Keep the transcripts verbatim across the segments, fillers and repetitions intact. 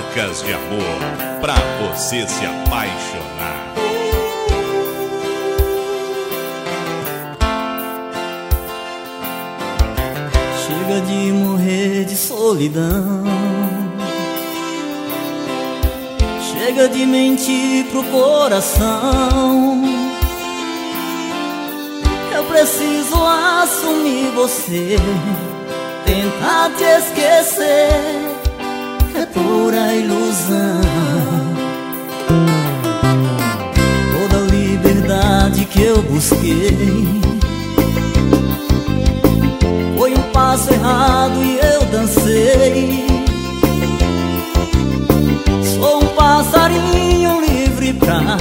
Dicas de amor pra você se apaixonar. Chega de morrer de solidão, chega de mentir pro coração. Eu preciso assumir você, tentar te esquecer é pura ilusão. Toda a liberdade que eu busquei foi um passo errado e eu dancei. Sou um passarinho livre pra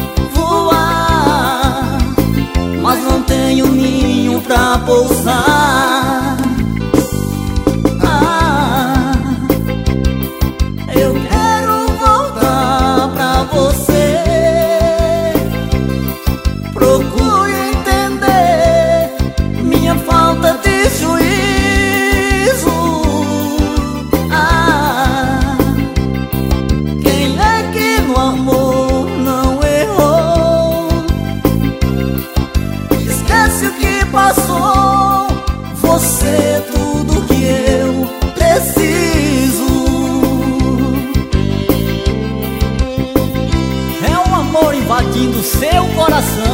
voar, mas não tenho ninho pra pousar. Ah, eu quero voltar pra você. Procure entender minha falta de juízo. Ah, quem é que no amor não errou? Esquece o que passou. Você é tudo que eu preciso. É um amor invadindo seu coração.